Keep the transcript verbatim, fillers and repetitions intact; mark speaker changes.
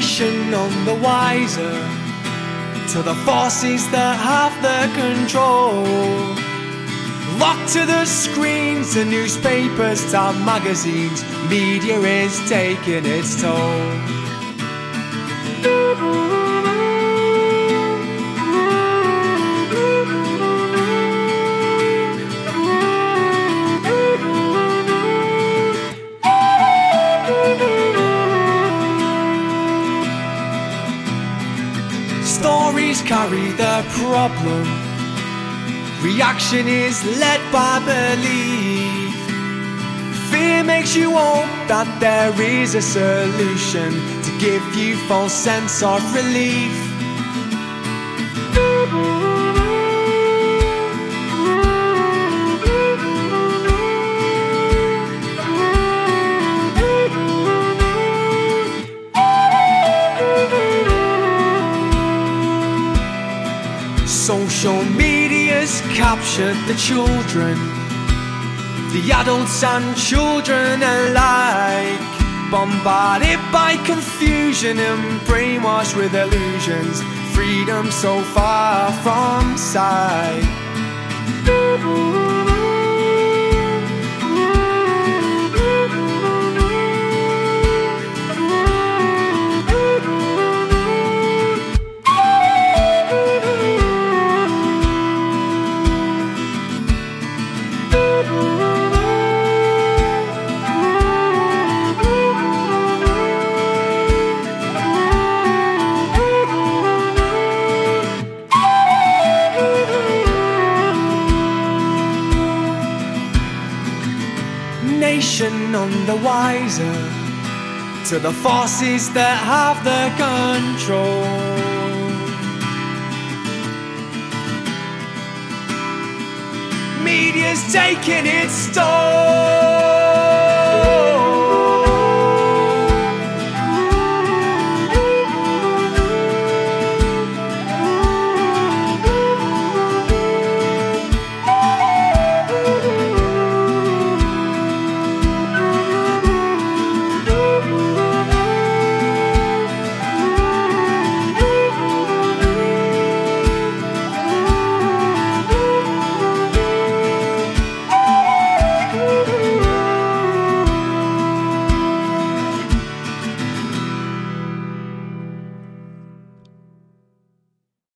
Speaker 1: nation none the wiser to the forces that have the control. Locked to the screens, the newspapers, time magazines, media is taking its toll. Stories carry the problem. Reaction is led by belief. Fear makes you hope that there is a solution to give you false sense of relief. Social media's captured the children, the adults and children alike, bombarded by confusion and brainwashed with illusions. Freedom so far from sight. Nation none the wiser to the forces that have the control. Media's taking its toll.